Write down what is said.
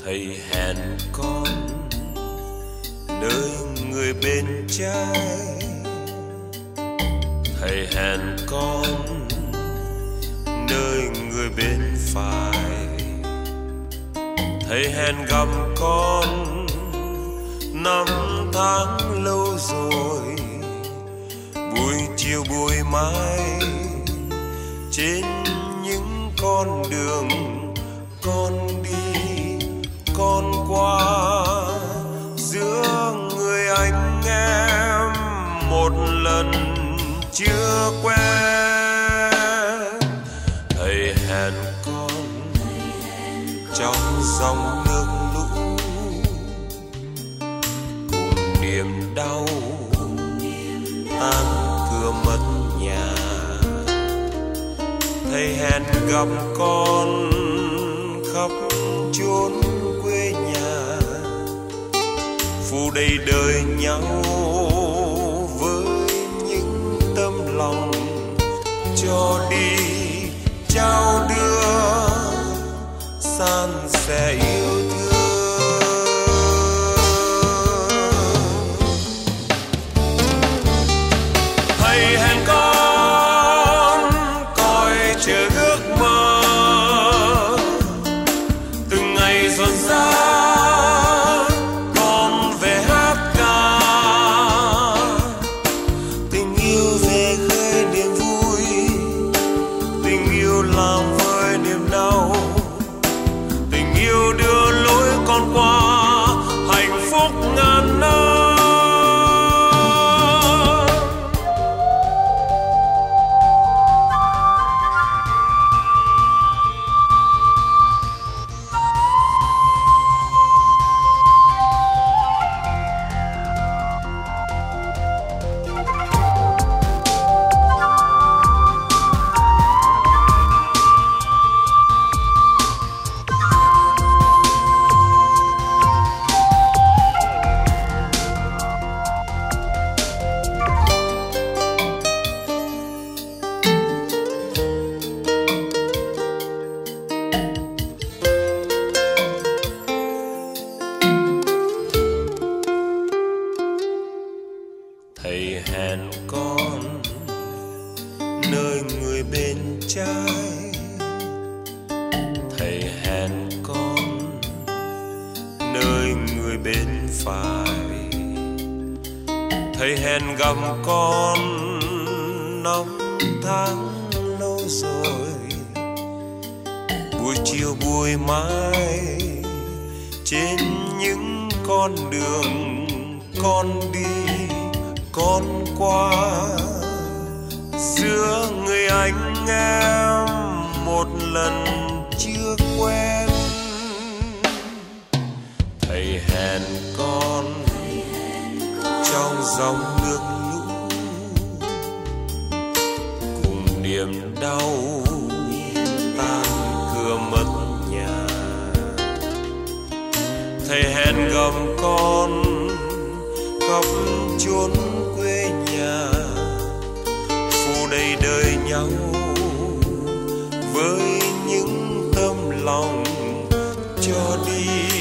thầy hẹn con nơi người bên trái, thầy hẹn con nơi người bên phải, thầy hẹn gặp con năm tháng lâu rồi, buổi chiều buổi mai trên những con đường con đi con qua, giữa người anh em một lần chưa quen. Thầy hẹn con trong dòng nước lũ, cùng niềm đau tan cửa mất nhà. Thầy hẹn gặp con khắp chốn quê nhà, phù đầy đời nhau với những tấm lòng cho đi trao đưa san sẻ yêu thương. Thầy hẹn con coi chờ ước mơ, từng ngày rộn rã con về hát ca, tình yêu về khơi niềm vui, tình yêu làm vơi niềm đau, tình yêu đưa lối con qua hạnh phúc ngàn năm. Thầy hẹn con nơi người bên trái, thầy hẹn con nơi người bên phải, thầy hẹn gặp con năm tháng lâu rồi, buổi chiều buổi mai trên những con đường con đi con qua, giữa người anh em một lần chưa quen. Thầy hẹn con trong dòng nước lũ, cùng niềm đau tan cửa mất nhà. Thầy hẹn gặp con khắp chốn quê nhà, phù đầy đời nhau với những tấm lòng cho đi